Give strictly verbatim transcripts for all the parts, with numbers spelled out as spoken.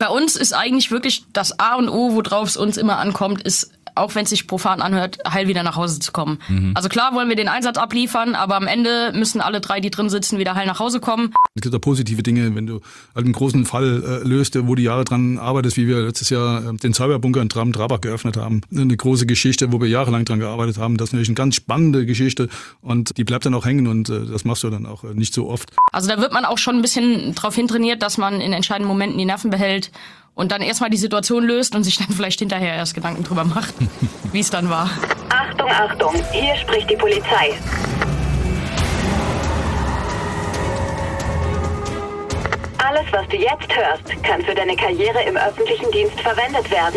Bei uns ist eigentlich wirklich das A und O, worauf es uns immer ankommt, ist, auch wenn es sich profan anhört, heil wieder nach Hause zu kommen. Mhm. Also klar wollen wir den Einsatz abliefern, aber am Ende müssen alle drei, die drin sitzen, wieder heil nach Hause kommen. Es gibt auch positive Dinge, wenn du halt einen großen Fall äh, löst, wo du Jahre dran arbeitest, wie wir letztes Jahr äh, den Cyberbunker in Traben-Trabach geöffnet haben. Eine große Geschichte, wo wir jahrelang dran gearbeitet haben. Das ist natürlich eine ganz spannende Geschichte und die bleibt dann auch hängen und äh, das machst du dann auch äh, nicht so oft. Also da wird man auch schon ein bisschen drauf hintrainiert, dass man in entscheidenden Momenten die Nerven behält und dann erstmal die Situation löst und sich dann vielleicht hinterher erst Gedanken drüber macht, wie es dann war. Achtung, Achtung, hier spricht die Polizei. Alles, was du jetzt hörst, kann für deine Karriere im öffentlichen Dienst verwendet werden.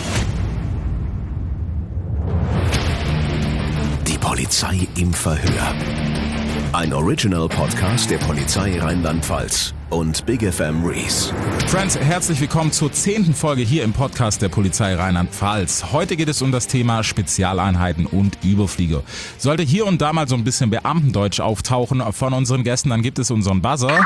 Die Polizei im Verhör. Ein Original-Podcast der Polizei Rheinland-Pfalz und Big F M Rees. Friends, herzlich willkommen zur zehnten Folge hier im Podcast der Polizei Rheinland-Pfalz. Heute geht es um das Thema Spezialeinheiten und Überflieger. Sollte hier und da mal so ein bisschen Beamtendeutsch auftauchen von unseren Gästen, dann gibt es unseren Buzzer.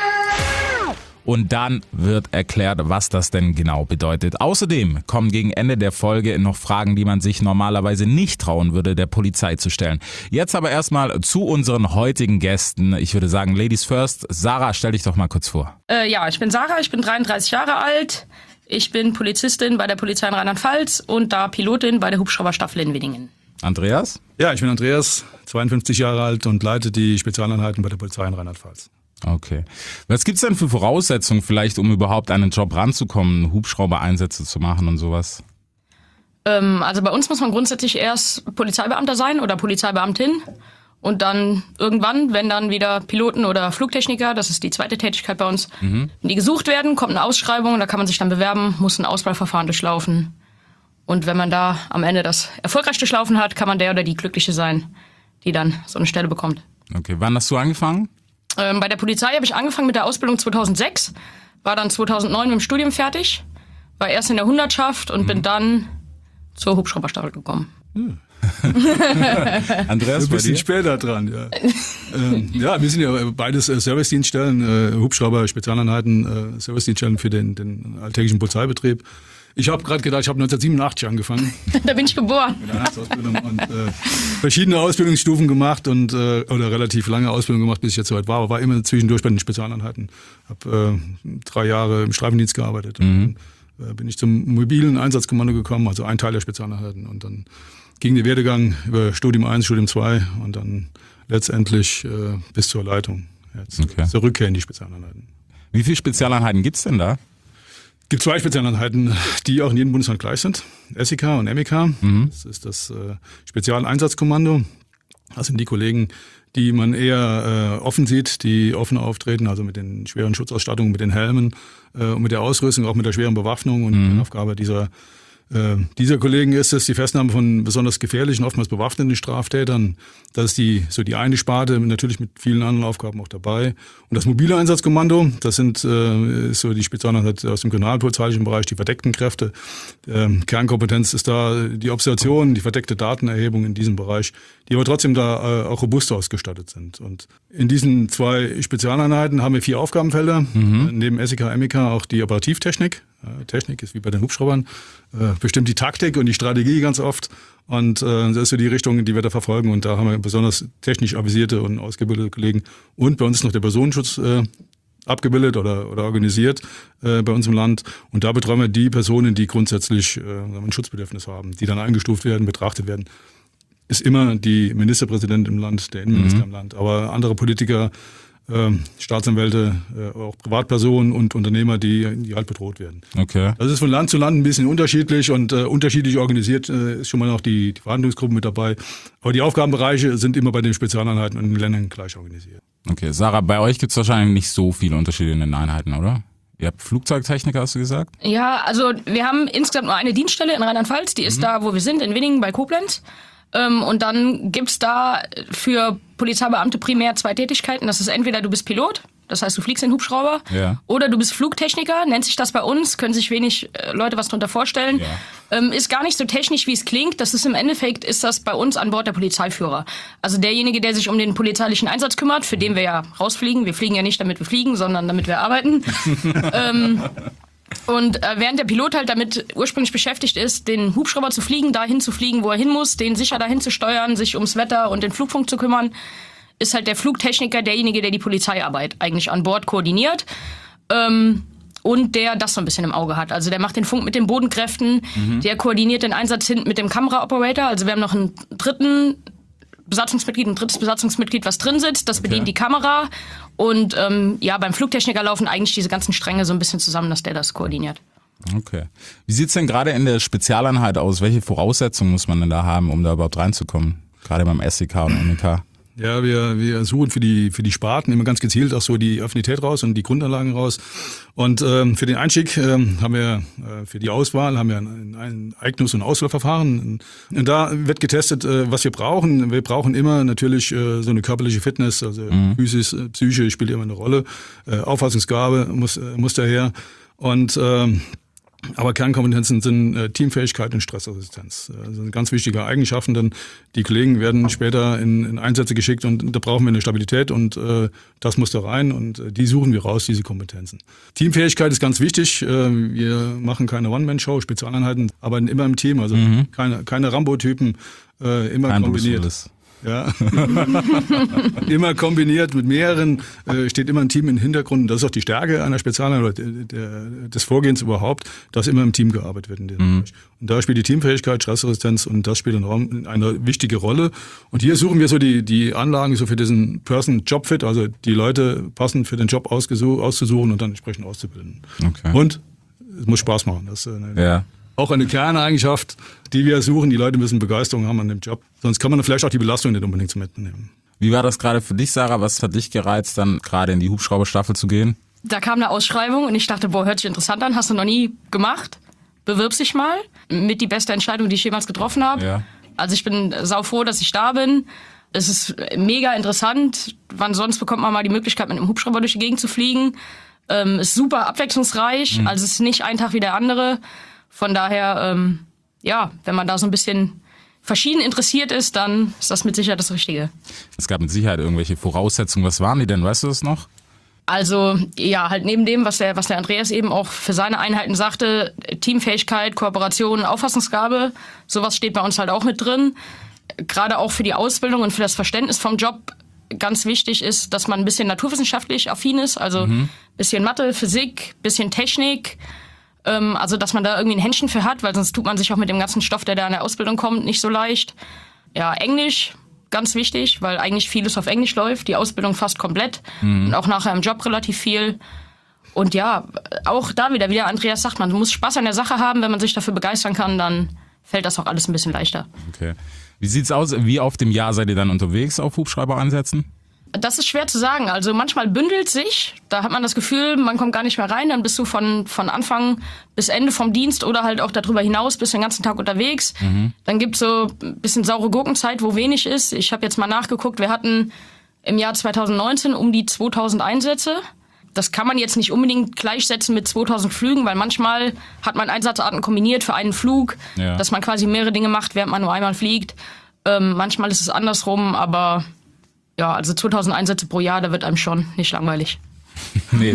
Und dann wird erklärt, was das denn genau bedeutet. Außerdem kommen gegen Ende der Folge noch Fragen, die man sich normalerweise nicht trauen würde, der Polizei zu stellen. Jetzt aber erstmal zu unseren heutigen Gästen. Ich würde sagen, Ladies first. Sarah, stell dich doch mal kurz vor. Äh, ja, ich bin Sarah, ich bin dreiunddreißig Jahre alt. Ich bin Polizistin bei der Polizei in Rheinland-Pfalz und da Pilotin bei der Hubschrauberstaffel in Winningen. Andreas? Ja, ich bin Andreas, zweiundfünfzig Jahre alt und leite die Spezialeinheiten bei der Polizei in Rheinland-Pfalz. Okay. Was gibt's denn für Voraussetzungen vielleicht, um überhaupt an den Job ranzukommen, Hubschrauber-Einsätze zu machen und sowas? Ähm, also bei uns muss man grundsätzlich erst Polizeibeamter sein oder Polizeibeamtin und dann irgendwann, wenn dann wieder Piloten oder Flugtechniker, das ist die zweite Tätigkeit bei uns, mhm. wenn die gesucht werden, kommt eine Ausschreibung, da kann man sich dann bewerben, muss ein Auswahlverfahren durchlaufen. Und wenn man da am Ende das erfolgreich durchlaufen hat, kann man der oder die Glückliche sein, die dann so eine Stelle bekommt. Okay, wann hast du angefangen? Ähm, bei der Polizei habe ich angefangen mit der Ausbildung zweitausendsechs, war dann zweitausendneun mit dem Studium fertig, war erst in der Hundertschaft und mhm. bin dann zur Hubschrauberstaffel gekommen. Mhm. Andreas, ein bisschen später dran, ja. ähm, ja, wir sind ja beides äh, Servicedienststellen, äh, Hubschrauber, Spezialeinheiten, äh, Servicedienststellen für den, den alltäglichen Polizeibetrieb. Ich habe gerade gedacht, ich habe neunzehnhundertsiebenundachtzig angefangen. Da bin ich geboren. Mit der Arztausbildung und äh, verschiedene Ausbildungsstufen gemacht und äh, oder relativ lange Ausbildung gemacht, bis ich jetzt soweit war. Aber war immer zwischendurch bei den Spezialeinheiten. Habe äh, drei Jahre im Streifendienst gearbeitet. Mhm. Und dann äh, bin ich zum mobilen Einsatzkommando gekommen, also ein Teil der Spezialeinheiten. Und dann ging der Werdegang über Studium eins, Studium zwei und dann letztendlich äh, bis zur Leitung. Jetzt okay. Zur Rückkehr in die Spezialeinheiten. Wie viele Spezialeinheiten gibt's denn da? Es gibt zwei Spezialeinheiten, die auch in jedem Bundesland gleich sind. S E K und M E K. Mhm. Das ist das äh, Spezialeinsatzkommando. Das sind die Kollegen, die man eher äh, offen sieht, die offen auftreten, also mit den schweren Schutzausstattungen, mit den Helmen äh, und mit der Ausrüstung, auch mit der schweren Bewaffnung. Und mhm. die Aufgabe dieser Äh, dieser Kollegen ist es die Festnahme von besonders gefährlichen, oftmals bewaffneten Straftätern. Das ist die so die eine Sparte, natürlich mit vielen anderen Aufgaben auch dabei. Und das mobile Einsatzkommando, das sind äh, ist so die Spezialeinheit aus dem kriminalpolizeilichen Bereich, die verdeckten Kräfte. Ähm, Kernkompetenz ist da die Observation, die verdeckte Datenerhebung in diesem Bereich, die aber trotzdem da äh, auch robust ausgestattet sind. Und in diesen zwei Spezialeinheiten haben wir vier Aufgabenfelder, mhm. neben S E K, M E K auch die Operativtechnik. Technik ist wie bei den Hubschraubern, äh, bestimmt die Taktik und die Strategie ganz oft. Und äh, das ist so die Richtung, die wir da verfolgen. Und da haben wir besonders technisch avisierte und ausgebildete Kollegen. Und bei uns ist noch der Personenschutz äh, abgebildet oder, oder organisiert äh, bei uns im Land. Und da betreuen wir die Personen, die grundsätzlich äh, ein Schutzbedürfnis haben, die dann eingestuft werden, betrachtet werden. Ist immer die Ministerpräsidentin im Land, der Innenminister mhm. im Land. Aber andere Politiker, Ähm, Staatsanwälte, äh, auch Privatpersonen und Unternehmer, die, die halt bedroht werden. Okay. Das ist von Land zu Land ein bisschen unterschiedlich und äh, unterschiedlich organisiert, äh, ist schon mal noch die, die Verhandlungsgruppe mit dabei. Aber die Aufgabenbereiche sind immer bei den Spezialeinheiten und in den Ländern gleich organisiert. Okay, Sarah, bei euch gibt es wahrscheinlich nicht so viele Unterschiede in den Einheiten, oder? Ihr habt Flugzeugtechniker, hast du gesagt? Ja, also wir haben insgesamt nur eine Dienststelle in Rheinland-Pfalz, die ist mhm. da, wo wir sind, in Winningen bei Koblenz. Ähm, und dann gibt's da für Polizeibeamte primär zwei Tätigkeiten. Das ist entweder du bist Pilot, das heißt du fliegst den Hubschrauber, ja. oder du bist Flugtechniker, nennt sich das bei uns, können sich wenig äh, Leute was drunter vorstellen. Ja. Ähm, ist gar nicht so technisch, wie es klingt. Das ist im Endeffekt, ist das bei uns an Bord der Polizeiführer. Also derjenige, der sich um den polizeilichen Einsatz kümmert, für den wir ja rausfliegen. Wir fliegen ja nicht, damit wir fliegen, sondern damit wir arbeiten. ähm, Und äh, während der Pilot halt damit ursprünglich beschäftigt ist, den Hubschrauber zu fliegen, dahin zu fliegen, wo er hin muss, den sicher dahin zu steuern, sich ums Wetter und den Flugfunk zu kümmern, ist halt der Flugtechniker derjenige, der die Polizeiarbeit eigentlich an Bord koordiniert. Ähm, und der das so ein bisschen im Auge hat. Also der macht den Funk mit den Bodenkräften, mhm. der koordiniert den Einsatz hinten mit dem Kamera-Operator. Also wir haben noch einen dritten Besatzungsmitglied, ein drittes Besatzungsmitglied, was drin sitzt, das bedient okay. die Kamera. Und ähm, ja, beim Flugtechniker laufen eigentlich diese ganzen Stränge so ein bisschen zusammen, dass der das koordiniert. Okay. Wie sieht's denn gerade in der Spezialeinheit aus? Welche Voraussetzungen muss man denn da haben, um da überhaupt reinzukommen? Gerade beim S E K und M E K? Ja, wir, wir suchen für die, für die Sparten immer ganz gezielt auch so die Affinität raus und die Grundanlagen raus. Und ähm, für den Einstieg ähm, haben wir, äh, für die Auswahl haben wir ein, ein Eignungs- und Auswahlverfahren. Und da wird getestet, äh, was wir brauchen. Wir brauchen immer natürlich äh, so eine körperliche Fitness, also mhm. Physis, äh, Psyche spielt immer eine Rolle. Äh, Auffassungsgabe muss, äh, muss daher. Und ähm, aber Kernkompetenzen sind äh, Teamfähigkeit und Stressresistenz. Also ganz wichtige Eigenschaften, denn die Kollegen werden später in, in Einsätze geschickt und da brauchen wir eine Stabilität und äh, das muss da rein und äh, die suchen wir raus, diese Kompetenzen. Teamfähigkeit ist ganz wichtig. Äh, wir machen keine One-Man-Show, Spezialeinheiten, arbeiten immer im Team, also mhm. keine, keine Rambo-Typen, äh, immer Kein kombiniert. Bruce Ja. Immer kombiniert mit mehreren, äh, steht immer ein Team im Hintergrund. Das ist auch die Stärke einer Spezialeinheit oder der, des Vorgehens überhaupt, dass immer im Team gearbeitet wird in dem mhm. Bereich. Und da spielt die Teamfähigkeit, Stressresistenz und das spielt eine, eine wichtige Rolle. Und hier suchen wir so die, die Anlagen so für diesen Person-Job-Fit, also die Leute passend für den Job ausgesuch, auszusuchen und dann entsprechend auszubilden. Okay. Und es muss Spaß machen. Das ist eine, ja. Auch eine Kerneigenschaft, die wir suchen. Die Leute müssen Begeisterung haben an dem Job. Sonst kann man vielleicht auch die Belastung nicht unbedingt so mitnehmen. Wie war das gerade für dich, Sarah? Was hat dich gereizt, dann gerade in die Hubschrauberstaffel zu gehen? Da kam eine Ausschreibung und ich dachte, boah, hört sich interessant an. Hast du noch nie gemacht? Bewirbst dich mal. Mit die beste Entscheidung, die ich jemals getroffen habe. Ja. Also ich bin saufroh, dass ich da bin. Es ist mega interessant. Wann sonst bekommt man mal die Möglichkeit, mit einem Hubschrauber durch die Gegend zu fliegen? Ähm, ist super abwechslungsreich. Mhm. Also es ist nicht ein Tag wie der andere. Von daher, ähm, ja, wenn man da so ein bisschen verschieden interessiert ist, dann ist das mit Sicherheit das Richtige. Es gab mit Sicherheit irgendwelche Voraussetzungen. Was waren die denn? Weißt du das noch? Also, ja, halt neben dem, was der, was der Andreas eben auch für seine Einheiten sagte, Teamfähigkeit, Kooperation, Auffassungsgabe, sowas steht bei uns halt auch mit drin. Gerade auch für die Ausbildung und für das Verständnis vom Job ganz wichtig ist, dass man ein bisschen naturwissenschaftlich affin ist, also mhm. bisschen Mathe, Physik, bisschen Technik. Also, dass man da irgendwie ein Händchen für hat, weil sonst tut man sich auch mit dem ganzen Stoff, der da in der Ausbildung kommt, nicht so leicht. Ja, Englisch, ganz wichtig, weil eigentlich vieles auf Englisch läuft. Die Ausbildung fast komplett mhm. und auch nachher im Job relativ viel. Und ja, auch da wieder, wie der Andreas sagt, man muss Spaß an der Sache haben. Wenn man sich dafür begeistern kann, dann fällt das auch alles ein bisschen leichter. Okay. Wie sieht's aus? Wie oft im Jahr seid ihr dann unterwegs auf Hubschrauber-Einsätzen? Das ist schwer zu sagen. Also manchmal bündelt sich, da hat man das Gefühl, man kommt gar nicht mehr rein, dann bist du von, von Anfang bis Ende vom Dienst oder halt auch darüber hinaus, bist den ganzen Tag unterwegs. Mhm. Dann gibt's so ein bisschen saure Gurkenzeit, wo wenig ist. Ich habe jetzt mal nachgeguckt, wir hatten im Jahr zweitausendneunzehn um die zweitausend Einsätze. Das kann man jetzt nicht unbedingt gleichsetzen mit zweitausend Flügen, weil manchmal hat man Einsatzarten kombiniert für einen Flug, ja. dass man quasi mehrere Dinge macht, während man nur einmal fliegt. Ähm, manchmal ist es andersrum, aber ja, also zweitausend Einsätze pro Jahr, da wird einem schon nicht langweilig. Nee,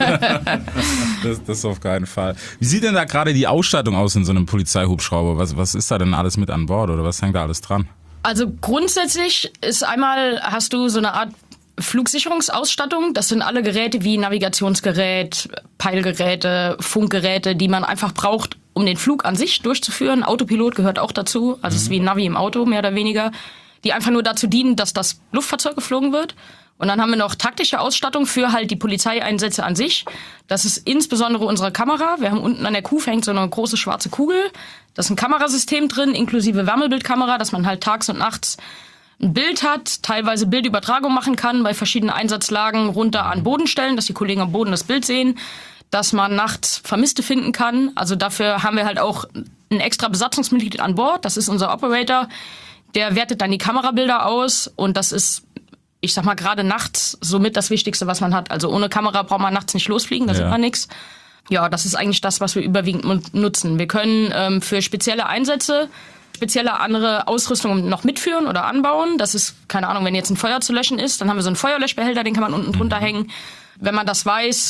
das, das auf keinen Fall. Wie sieht denn da gerade die Ausstattung aus in so einem Polizeihubschrauber? Was, was ist da denn alles mit an Bord oder was hängt da alles dran? Also grundsätzlich ist einmal, hast du so eine Art Flugsicherungsausstattung. Das sind alle Geräte wie Navigationsgerät, Peilgeräte, Funkgeräte, die man einfach braucht, um den Flug an sich durchzuführen. Autopilot gehört auch dazu. Also mhm. es ist wie ein Navi im Auto, mehr oder weniger. Die einfach nur dazu dienen, dass das Luftfahrzeug geflogen wird. Und dann haben wir noch taktische Ausstattung für halt die Polizeieinsätze an sich. Das ist insbesondere unsere Kamera. Wir haben unten an der Kufe hängt so eine große schwarze Kugel. Da ist ein Kamerasystem drin, inklusive Wärmebildkamera, dass man halt tags und nachts ein Bild hat, teilweise Bildübertragung machen kann, bei verschiedenen Einsatzlagen runter an Boden stellen, dass die Kollegen am Boden das Bild sehen, dass man nachts Vermisste finden kann. Also dafür haben wir halt auch ein extra Besatzungsmitglied an Bord. Das ist unser Operator. Der wertet dann die Kamerabilder aus und das ist, ich sag mal, gerade nachts somit das Wichtigste, was man hat. Also ohne Kamera braucht man nachts nicht losfliegen, da ja. sieht man nichts. Ja, das ist eigentlich das, was wir überwiegend nutzen. Wir können ähm, für spezielle Einsätze spezielle andere Ausrüstung noch mitführen oder anbauen. Das ist, keine Ahnung, wenn jetzt ein Feuer zu löschen ist, dann haben wir so einen Feuerlöschbehälter, den kann man unten drunter hängen. Wenn man das weiß,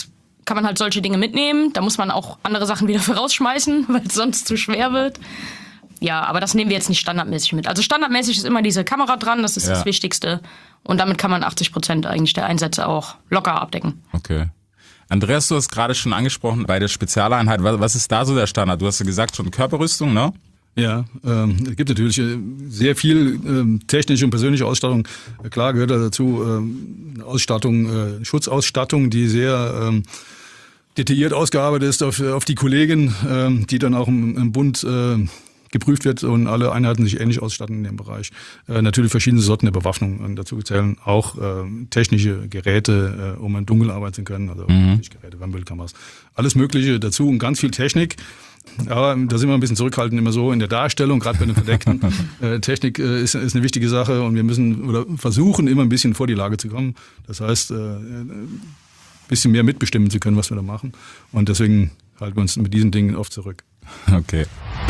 kann man halt solche Dinge mitnehmen. Da muss man auch andere Sachen wieder für rausschmeißen, weil es sonst zu schwer wird. Ja, aber das nehmen wir jetzt nicht standardmäßig mit. Also standardmäßig ist immer diese Kamera dran, das ist ja. das Wichtigste. Und damit kann man achtzig Prozent eigentlich der Einsätze auch locker abdecken. Okay. Andreas, du hast gerade schon angesprochen, bei der Spezialeinheit, was ist da so der Standard? Du hast ja gesagt, schon Körperrüstung, ne? Ja, ähm, es gibt natürlich sehr viel ähm, technische und persönliche Ausstattung. Klar gehört da dazu ähm, Ausstattung, äh, Schutzausstattung, die sehr ähm, detailliert ausgearbeitet ist auf, auf die Kollegen, ähm, die dann auch im, im Bund äh, geprüft wird und alle Einheiten sich ähnlich ausstatten in dem Bereich. Äh, natürlich verschiedene Sorten der Bewaffnung. Und dazu zählen auch äh, technische Geräte, äh, um in Dunkeln arbeiten zu können, also mhm. Geräte, Wärmebildkameras. Alles Mögliche dazu und ganz viel Technik. Aber da sind wir ein bisschen zurückhaltend immer so in der Darstellung, gerade bei den Verdeckten. äh, Technik äh, ist, ist eine wichtige Sache und wir müssen oder versuchen immer ein bisschen vor die Lage zu kommen. Das heißt, äh, ein bisschen mehr mitbestimmen zu können, was wir da machen. Und deswegen halten wir uns mit diesen Dingen oft zurück. Okay.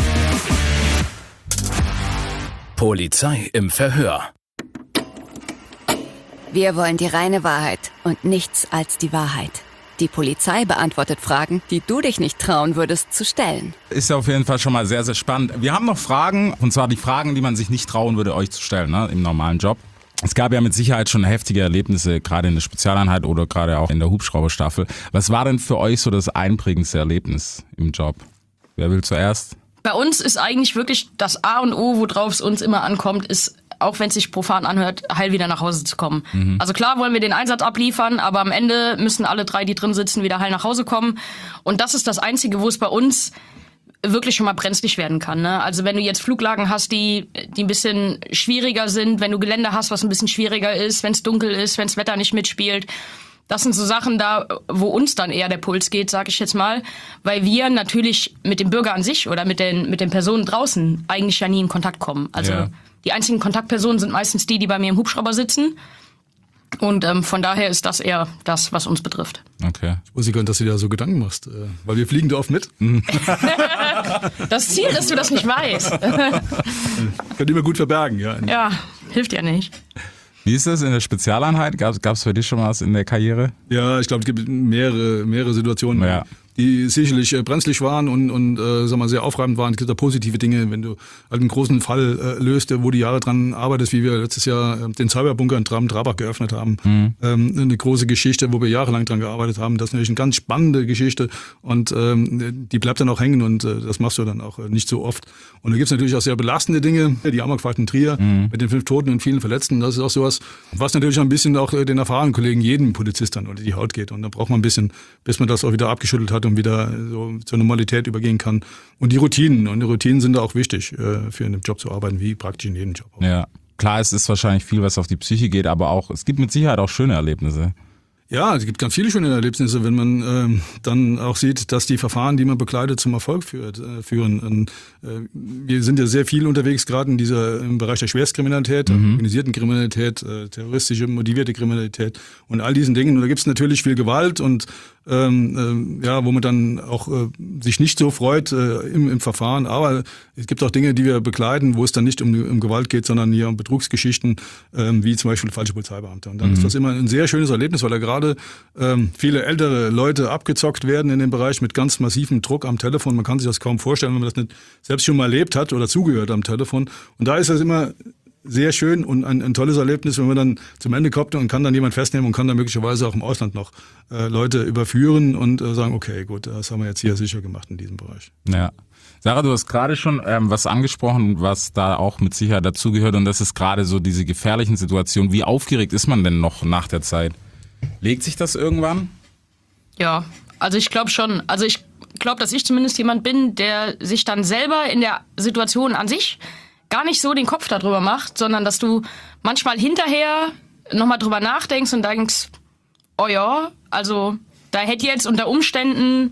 Polizei im Verhör. Wir wollen die reine Wahrheit und nichts als die Wahrheit. Die Polizei beantwortet Fragen, die du dich nicht trauen würdest zu stellen. Ist ja auf jeden Fall schon mal sehr, sehr spannend. Wir haben noch Fragen, und zwar die Fragen, die man sich nicht trauen würde, euch zu stellen, ne, im normalen Job. Es gab ja mit Sicherheit schon heftige Erlebnisse, gerade in der Spezialeinheit oder gerade auch in der Hubschrauberstaffel. Was war denn für euch so das einprägendste Erlebnis im Job? Wer will zuerst? Bei uns ist eigentlich wirklich das A und O, worauf es uns immer ankommt, ist, auch wenn es sich profan anhört, heil wieder nach Hause zu kommen. Mhm. Also klar wollen wir den Einsatz abliefern, aber am Ende müssen alle drei, die drin sitzen, wieder heil nach Hause kommen. Und das ist das Einzige, wo es bei uns wirklich schon mal brenzlig werden kann. Ne? Also wenn du jetzt Fluglagen hast, die, die ein bisschen schwieriger sind, wenn du Gelände hast, was ein bisschen schwieriger ist, wenn es dunkel ist, wenn das Wetter nicht mitspielt. Das sind so Sachen da, wo uns dann eher der Puls geht, sag ich jetzt mal, weil wir natürlich mit dem Bürger an sich oder mit den mit den Personen draußen eigentlich ja nie in Kontakt kommen. Also ja. Die einzigen Kontaktpersonen sind meistens die, die bei mir im Hubschrauber sitzen. Und ähm, von daher ist das eher das, was uns betrifft. Okay. Ich wusste gar nicht, dass du dir da so Gedanken machst, äh, weil wir fliegen da oft mit. Das Ziel, dass du das nicht weißt. Könnt ihr immer gut verbergen, ja. Ja, hilft ja nicht. Wie ist das in der Spezialeinheit? Gab es für dich schon was in der Karriere? Ja, ich glaube, es gibt mehrere, mehrere Situationen, ja. die sicherlich äh, brenzlig waren und, und äh, sag mal, sehr aufreibend waren. Es gibt da positive Dinge, wenn du halt einen großen Fall äh, löst, wo du Jahre dran arbeitest, wie wir letztes Jahr äh, den Cyberbunker in Traben-Trabach geöffnet haben. Mhm. Ähm, eine große Geschichte, wo wir jahrelang dran gearbeitet haben. Das ist natürlich eine ganz spannende Geschichte und ähm, die bleibt dann auch hängen und äh, das machst du dann auch äh, nicht so oft. Und da gibt's natürlich auch sehr belastende Dinge, die Amokfahrt in Trier mhm. mit den fünf Toten und vielen Verletzten. Das ist auch sowas, was natürlich ein bisschen auch den erfahrenen Kollegen, jedem Polizist dann unter die Haut geht. Und da braucht man ein bisschen, bis man das auch wieder abgeschüttelt hat und wieder so zur Normalität übergehen kann. Und die Routinen. Und die Routinen sind da auch wichtig, äh, für einen Job zu arbeiten, wie praktisch in jedem Job auch. Ja, klar, es ist wahrscheinlich viel, was auf die Psyche geht, aber auch, es gibt mit Sicherheit auch schöne Erlebnisse. Ja, es gibt ganz viele schöne Erlebnisse, wenn man ähm, dann auch sieht, dass die Verfahren, die man begleitet, zum Erfolg führt, äh, führen. Und, äh, wir sind ja sehr viel unterwegs, gerade in dieser im Bereich der Schwerstkriminalität, mhm. organisierten Kriminalität, äh, terroristische, motivierte Kriminalität und all diesen Dingen. Und da gibt es natürlich viel Gewalt und ähm, äh, ja, wo man dann auch äh, sich nicht so freut äh, im, im Verfahren. Aber es gibt auch Dinge, die wir begleiten, wo es dann nicht um, um Gewalt geht, sondern hier um Betrugsgeschichten, äh, wie zum Beispiel falsche Polizeibeamte. Und dann mhm. ist das immer ein sehr schönes Erlebnis, weil da gerade ähm, viele ältere Leute abgezockt werden in dem Bereich mit ganz massivem Druck am Telefon. Man kann sich das kaum vorstellen, wenn man das nicht selbst schon mal erlebt hat oder zugehört am Telefon. Und da ist das immer sehr schön und ein, ein tolles Erlebnis, wenn man dann zum Ende kommt und kann dann jemand festnehmen und kann dann möglicherweise auch im Ausland noch äh, Leute überführen und äh, sagen, okay, gut, das haben wir jetzt hier sicher gemacht in diesem Bereich. Ja. Sarah, du hast gerade schon ähm, was angesprochen, was da auch mit Sicherheit dazugehört und das ist gerade so diese gefährlichen Situationen. Wie aufgeregt ist man denn noch nach der Zeit? Legt sich das irgendwann? Ja, also ich glaube schon. Also ich glaube, dass ich zumindest jemand bin, der sich dann selber in der Situation an sich gar nicht so den Kopf darüber macht, sondern dass du manchmal hinterher nochmal drüber nachdenkst und denkst, oh ja, also da hätte jetzt unter Umständen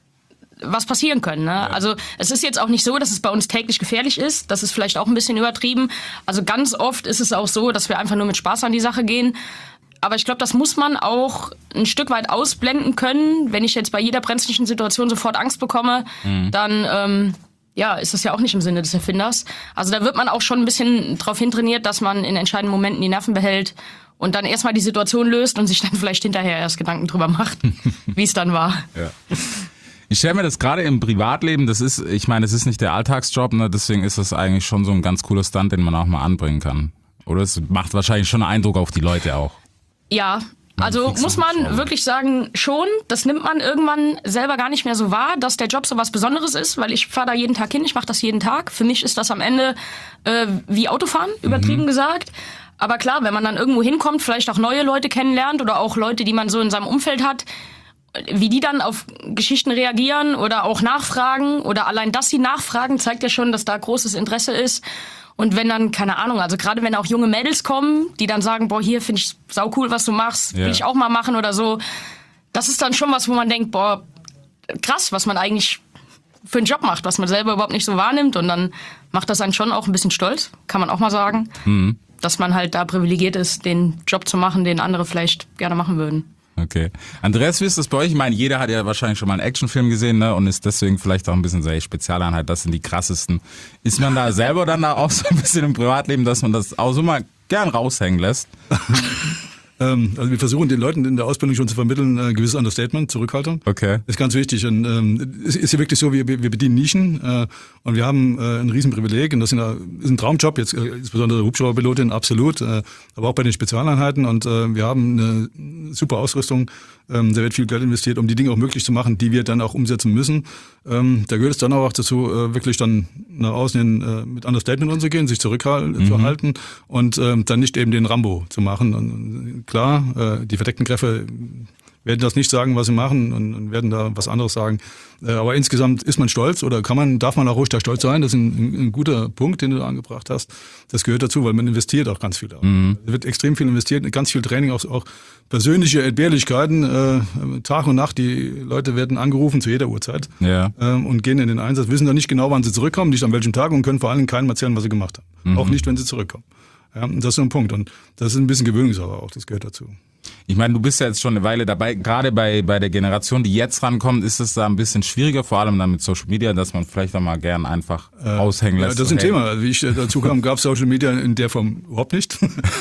was passieren können. Ne? Ja. Also es ist jetzt auch nicht so, dass es bei uns täglich gefährlich ist. Das ist vielleicht auch ein bisschen übertrieben. Also ganz oft ist es auch so, dass wir einfach nur mit Spaß an die Sache gehen. Aber ich glaube, das muss man auch ein Stück weit ausblenden können. Wenn ich jetzt bei jeder brenzlichen Situation sofort Angst bekomme, mhm. dann ähm, ja, ist das ja auch nicht im Sinne des Erfinders. Also da wird man auch schon ein bisschen drauf hintrainiert, dass man in entscheidenden Momenten die Nerven behält und dann erstmal die Situation löst und sich dann vielleicht hinterher erst Gedanken drüber macht, wie es dann war. Ja. Ich stelle mir das gerade im Privatleben, das ist, ich meine, es ist nicht der Alltagsjob, ne, deswegen ist das eigentlich schon so ein ganz cooler Stunt, den man auch mal anbringen kann. Oder es macht wahrscheinlich schon einen Eindruck auf die Leute auch. Ja, also muss man wirklich sagen, schon, das nimmt man irgendwann selber gar nicht mehr so wahr, dass der Job so was Besonderes ist, weil ich fahre da jeden Tag hin, ich mache das jeden Tag. Für mich ist das am Ende äh, wie Autofahren, übertrieben mhm. gesagt. Aber klar, wenn man dann irgendwo hinkommt, vielleicht auch neue Leute kennenlernt oder auch Leute, die man so in seinem Umfeld hat, wie die dann auf Geschichten reagieren oder auch nachfragen oder allein, dass sie nachfragen, zeigt ja schon, dass da großes Interesse ist. Und wenn dann, keine Ahnung, also gerade wenn auch junge Mädels kommen, die dann sagen, boah, hier finde ich sau cool, was du machst, will ja. ich auch mal machen oder so. Das ist dann schon was, wo man denkt, boah, krass, was man eigentlich für einen Job macht, was man selber überhaupt nicht so wahrnimmt. Und dann macht das einen schon auch ein bisschen stolz, kann man auch mal sagen, mhm. dass man halt da privilegiert ist, den Job zu machen, den andere vielleicht gerne machen würden. Okay. Andreas, wie ist das bei euch? Ich meine, jeder hat ja wahrscheinlich schon mal einen Actionfilm gesehen, ne, und ist deswegen vielleicht auch ein bisschen so, ey, Spezialeinheit, das sind die krassesten. Ist man da selber dann da auch so ein bisschen im Privatleben, dass man das auch so mal gern raushängen lässt? Also wir versuchen den Leuten in der Ausbildung schon zu vermitteln, ein gewisses Understatement, Zurückhaltung. Okay. Das ist ganz wichtig. Und ähm, es ist ja wirklich so, wir, wir bedienen Nischen äh, und wir haben äh, ein Riesenprivileg und das ist ein Traumjob, jetzt äh, insbesondere Hubschrauberpilotin, absolut, äh, aber auch bei den Spezialeinheiten und äh, wir haben eine super Ausrüstung. Ähm, da wird viel Geld investiert, um die Dinge auch möglich zu machen, die wir dann auch umsetzen müssen. Ähm, da gehört es dann auch dazu, äh, wirklich dann nach außen hin äh, mit Understatement umzugehen, sich zurückhalten mhm. und äh, dann nicht eben den Rambo zu machen. Und, und klar, äh, die verdeckten Kräfte werden das nicht sagen, was sie machen und, und werden da was anderes sagen. Äh, aber insgesamt ist man stolz oder kann man, darf man auch ruhig da stolz sein. Das ist ein, ein guter Punkt, den du da angebracht hast. Das gehört dazu, weil man investiert auch ganz viel. Mhm. Es wird extrem viel investiert, ganz viel Training, auch, auch persönliche Entbehrlichkeiten. Äh, Tag und Nacht, die Leute werden angerufen zu jeder Uhrzeit ja. äh, und gehen in den Einsatz, wissen dann nicht genau, wann sie zurückkommen, nicht an welchem Tag und können vor allem keinem erzählen, was sie gemacht haben. Mhm. Auch nicht, wenn sie zurückkommen. Ja, das ist so ein Punkt und das ist ein bisschen Gewöhnungssache auch, das gehört dazu. Ich meine, du bist ja jetzt schon eine Weile dabei, gerade bei bei der Generation, die jetzt rankommt, ist es da ein bisschen schwieriger, vor allem dann mit Social Media, dass man vielleicht auch mal gern einfach äh, aushängen lässt. Ja, das ist ein hey. Thema. Wie ich dazu kam, gab es Social Media in der Form überhaupt nicht.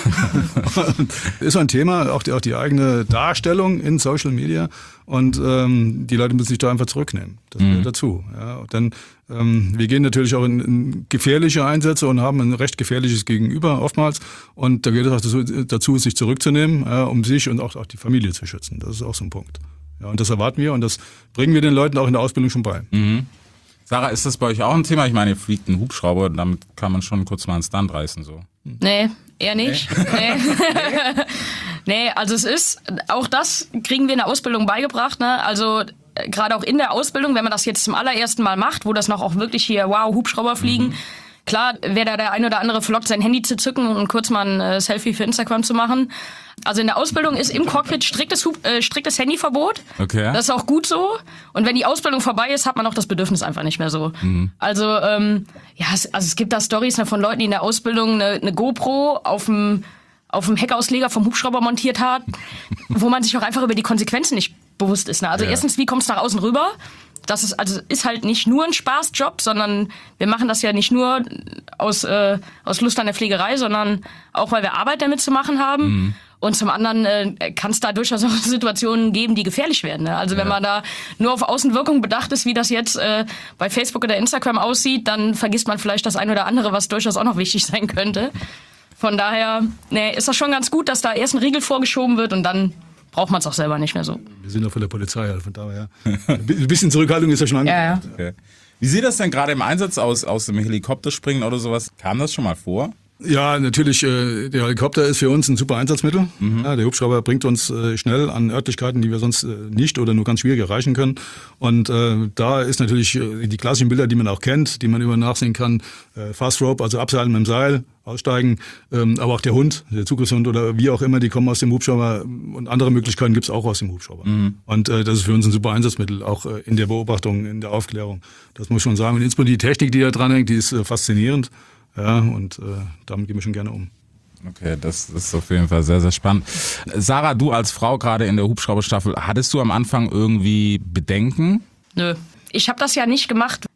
Ist ein Thema, auch die, auch die eigene Darstellung in Social Media und ähm, die Leute müssen sich da einfach zurücknehmen. Das gehört mhm. dazu. Ja, und dann ähm, wir gehen natürlich auch in, in gefährliche Einsätze und haben ein recht gefährliches Gegenüber oftmals und da geht es auch dazu, dazu sich zurückzunehmen, äh, um sich und auch, auch die Familie zu schützen. Das ist auch so ein Punkt. Ja, und das erwarten wir und das bringen wir den Leuten auch in der Ausbildung schon bei. Mhm. Sarah, ist das bei euch auch ein Thema? Ich meine, ihr fliegt einen Hubschrauber, damit kann man schon kurz mal einen Stunt reißen. So. Nee, eher nicht. Nee. Nee. Nee, also es ist, auch das kriegen wir in der Ausbildung beigebracht. Ne? Also äh, gerade auch in der Ausbildung, wenn man das jetzt zum allerersten Mal macht, wo das noch auch wirklich hier, wow, Hubschrauber fliegen, mhm. klar, wäre da der ein oder andere verlockt, sein Handy zu zücken und kurz mal ein äh, Selfie für Instagram zu machen. Also in der Ausbildung ist im Cockpit striktes, äh, striktes Handyverbot. Okay. Das ist auch gut so. Und wenn die Ausbildung vorbei ist, hat man auch das Bedürfnis einfach nicht mehr so. Mhm. Also ähm, ja, es, also es gibt da Storys ne, von Leuten, die in der Ausbildung eine, eine GoPro auf dem auf dem Heckausleger vom Hubschrauber montiert hat, wo man sich auch einfach über die Konsequenzen nicht bewusst ist. Ne? Also ja. erstens, wie kommst du nach außen rüber? Das ist also ist halt nicht nur ein Spaßjob, sondern wir machen das ja nicht nur aus äh, aus Lust an der Pflegerei, sondern auch, weil wir Arbeit damit zu machen haben. Mhm. Und zum anderen äh, kann es da durchaus auch Situationen geben, die gefährlich werden. Ne? Also ja. wenn man da nur auf Außenwirkung bedacht ist, wie das jetzt äh, bei Facebook oder Instagram aussieht, dann vergisst man vielleicht das ein oder andere, was durchaus auch noch wichtig sein könnte. Von daher nee, ist das schon ganz gut, dass da erst ein Riegel vorgeschoben wird und dann braucht man es auch selber nicht mehr so. Wir sind doch von der Polizei, also von daher. Ein bisschen Zurückhaltung ist ja schon angebracht. Ja, ja. Okay. Wie sieht das denn gerade im Einsatz aus, aus dem Helikopter springen oder sowas? Kam das schon mal vor? Ja, natürlich, äh, der Helikopter ist für uns ein super Einsatzmittel. Mhm. Ja, der Hubschrauber bringt uns äh, schnell an Örtlichkeiten, die wir sonst äh, nicht oder nur ganz schwierig erreichen können. Und äh, da ist natürlich äh, die klassischen Bilder, die man auch kennt, die man immer nachsehen kann, äh, Fast Rope, also abseilen mit dem Seil, aussteigen, ähm, aber auch der Hund, der Zugriffshund oder wie auch immer, die kommen aus dem Hubschrauber und andere Möglichkeiten gibt's auch aus dem Hubschrauber. Mhm. Und äh, das ist für uns ein super Einsatzmittel, auch äh, in der Beobachtung, in der Aufklärung. Das muss ich schon sagen. Und insbesondere die Technik, die da dran hängt, die ist äh, faszinierend. Ja, und äh, damit gehen wir schon gerne um. Okay, das, das ist auf jeden Fall sehr, sehr spannend. Sarah, du als Frau gerade in der Hubschrauberstaffel, hattest du am Anfang irgendwie Bedenken? Nö. Ich habe das ja nicht gemacht,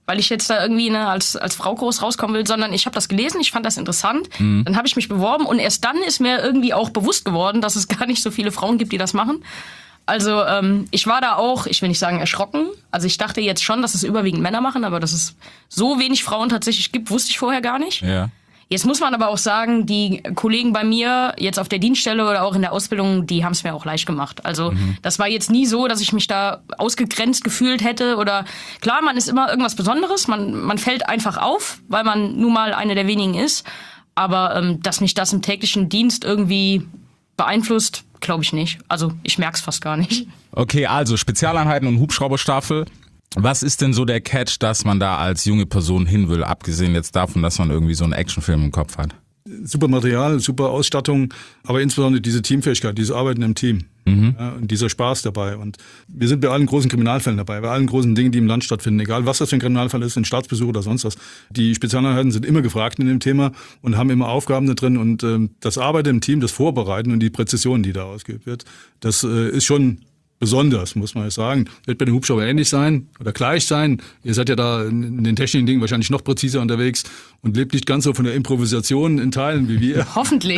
weil ich jetzt da irgendwie ne, als, als Frau groß rauskommen will, sondern ich habe das gelesen, ich fand das interessant, mhm. dann habe ich mich beworben und erst dann ist mir irgendwie auch bewusst geworden, dass es gar nicht so viele Frauen gibt, die das machen. Also ähm, ich war da auch, ich will nicht sagen erschrocken, also ich dachte jetzt schon, dass es überwiegend Männer machen, aber dass es so wenig Frauen tatsächlich gibt, wusste ich vorher gar nicht. Ja. Jetzt muss man aber auch sagen, die Kollegen bei mir, jetzt auf der Dienststelle oder auch in der Ausbildung, die haben es mir auch leicht gemacht. Also mhm. das war jetzt nie so, dass ich mich da ausgegrenzt gefühlt hätte oder klar, man ist immer irgendwas Besonderes, man, man fällt einfach auf, weil man nun mal eine der wenigen ist. Aber ähm, dass mich das im täglichen Dienst irgendwie beeinflusst, glaube ich nicht. Also ich merke es fast gar nicht. Okay, also Spezialeinheiten und Hubschrauberstaffel. Was ist denn so der Catch, dass man da als junge Person hin will, abgesehen jetzt davon, dass man irgendwie so einen Actionfilm im Kopf hat? Super Material, super Ausstattung, aber insbesondere diese Teamfähigkeit, dieses Arbeiten im Team. Mhm. Ja, und dieser Spaß dabei. Und wir sind bei allen großen Kriminalfällen dabei, bei allen großen Dingen, die im Land stattfinden, egal was das für ein Kriminalfall ist, ein Staatsbesuch oder sonst was. Die Spezialeinheiten sind immer gefragt in dem Thema und haben immer Aufgaben da drin. Und äh, das Arbeiten im Team, das Vorbereiten und die Präzision, die da ausgeübt wird, das äh, ist schon besonders, muss man jetzt sagen. Wird bei den Hubschraubern ähnlich sein oder gleich sein. Ihr seid ja da in den technischen Dingen wahrscheinlich noch präziser unterwegs und lebt nicht ganz so von der Improvisation in Teilen wie wir. Hoffentlich.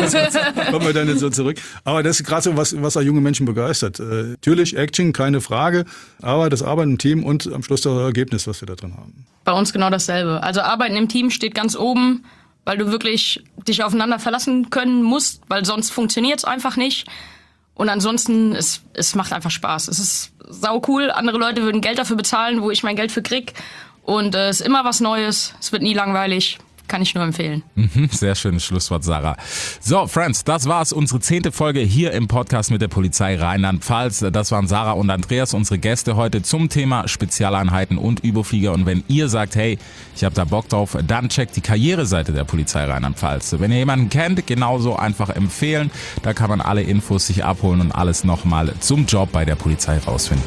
Kommen wir dann jetzt so zurück. Aber das ist gerade so, was, was auch junge Menschen begeistert. Äh, natürlich Action, keine Frage, aber das Arbeiten im Team und am Schluss das Ergebnis, was wir da drin haben. Bei uns genau dasselbe. Also Arbeiten im Team steht ganz oben, weil du wirklich dich aufeinander verlassen können musst, weil sonst funktioniert es einfach nicht. Und ansonsten, es, es macht einfach Spaß. Es ist sau cool. Andere Leute würden Geld dafür bezahlen, wo ich mein Geld für krieg. Und äh, es ist immer was Neues. Es wird nie langweilig. Kann ich nur empfehlen. Sehr schönes Schlusswort, Sarah. So, Friends, das war's. Unsere zehnte Folge hier im Podcast mit der Polizei Rheinland-Pfalz. Das waren Sarah und Andreas, unsere Gäste heute zum Thema Spezialeinheiten und Überflieger. Und wenn ihr sagt, hey, ich habe da Bock drauf, dann checkt die Karriereseite der Polizei Rheinland-Pfalz. Wenn ihr jemanden kennt, genauso einfach empfehlen. Da kann man alle Infos sich abholen und alles nochmal zum Job bei der Polizei rausfinden.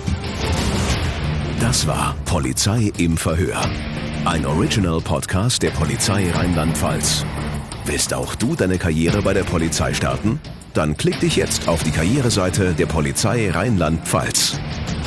Das war Polizei im Verhör. Ein Original-Podcast der Polizei Rheinland-Pfalz. Willst auch du deine Karriere bei der Polizei starten? Dann klick dich jetzt auf die Karriereseite der Polizei Rheinland-Pfalz.